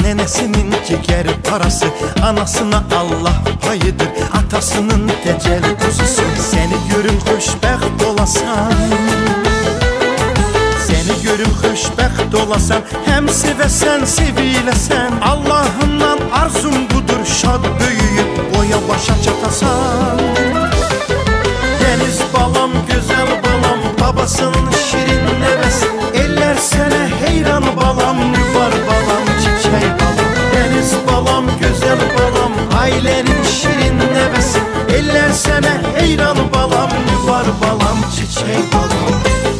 Nenesinin ciğer parası, anasına Allah payıdır, atasının tecel kuzusu. Seni görüm xoşbəxt olasan, seni görüm xoşbəxt olasan, hem sevəsən, seviləsən. Allahımdan arzum budur, şad böyüyüb boya başa çatasan. Deniz balam, güzel balam, babasının şirin nevəsi. Eller sənə heyran balam, var balam, çiçək balam. Deniz balam, güzel balam, ailenin şirin nevəsi. Eller sənə heyran balam, var balam, çiçək balam.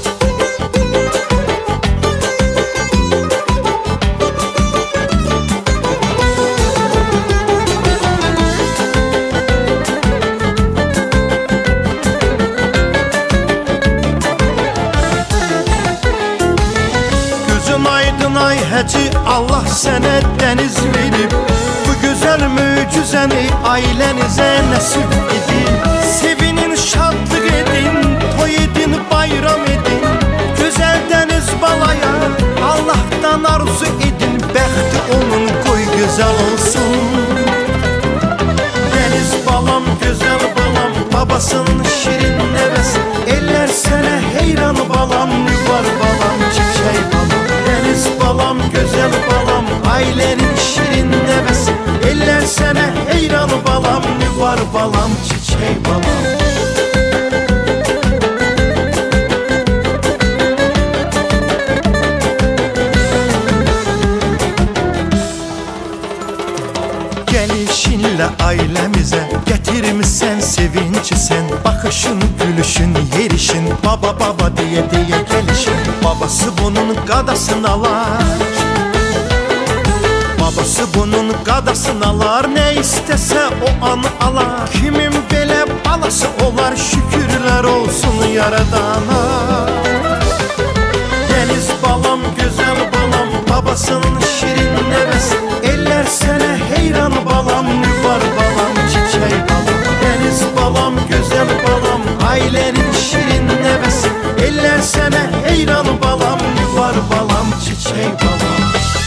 Aydın ay həci, Allah sənə dəniz verib. Bu gözəl möcüzəni ailənizə nəsib edin. Sevinin, şadlıq edin, toy edin, bayram edin. Gözəl dəniz balaya Allah'tan arzu edin. Bəxti onun qoy gözəl olsun. Dəniz balam, gözəl balam, babasının şirin nəvəsi. Eller sənə heyran balam, var balam, çiçək balam. Deniz balam, güzel balam, ailenin şirin nevesi. Eller sənə heyran balam, var balam, çiçək balam. Gelişinle ailemize getirmişsen sevinci sen. Bakışın, gülüşün, yerişin, baba baba diye gelişin. Babası bunun qadasını alar, babası bunun qadasını alar. Ne istese o an alar. Kimin belə balası olar, şükürler olsun yaradana. Deniz balam, güzel balam, babasının şirin nevesi. Eller sənə heyran balam, var balam, çiçək balam. Deniz balam, güzel balam, ailenin şirin nevesi. Eller sənə heyran balam, var balam, çiçək balam.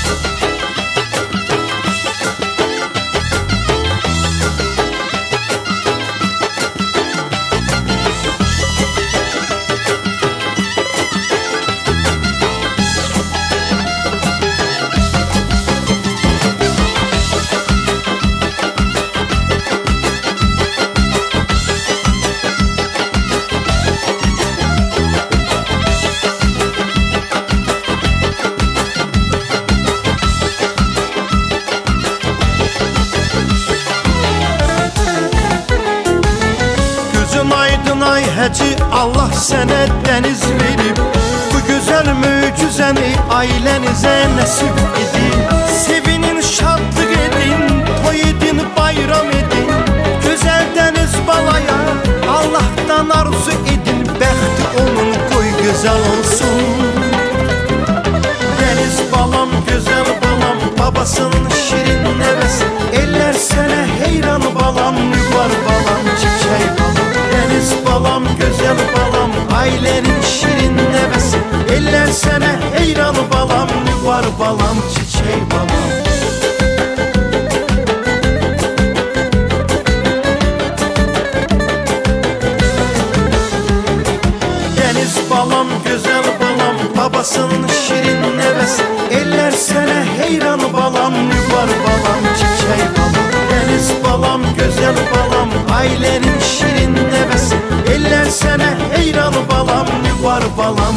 Aydın ay həci, Allah sənə dəniz verib. Bu gözəl möcüzəni ailənizə nəsib edin. Sevinin, şadlıq edin, toy edin, bayram edin. Gözəl dəniz balaya Allah'tan arzu edin. Bəxti onun qoy gözəl olsun. Deniz balam, güzel balam, babasının şirin nevəsi. Eller sənə heyran balam, var balam, çiçək balam. Deniz balam, güzel balam, ailenin şirin nevesi. Eller sənə heyran balam, var balam, çiçək balam. Deniz balam, güzel balam, babasının şirin nevesi. Eller sənə heyran balam, var balam, çiçək balam. Deniz balam, güzel balam, ailenin şirin nevesi. Eller sənə heyran balam, var balam.